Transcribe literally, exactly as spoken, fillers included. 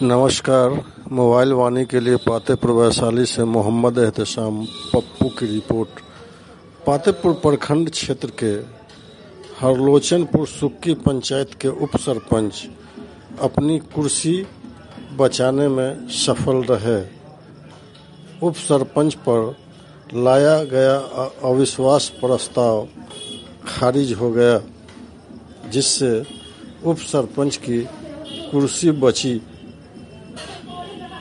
नमस्कार। मोबाइल वाणी के लिए पातेपुर वैशाली से मोहम्मद एहतेशाम पप्पू की रिपोर्ट। पातेपुर प्रखंड क्षेत्र के हरलोचनपुर सुक्की पंचायत के उप सरपंच अपनी कुर्सी बचाने में सफल रहे। उप सरपंच पर लाया गया अविश्वास प्रस्ताव खारिज हो गया, जिससे उप सरपंच की कुर्सी बची।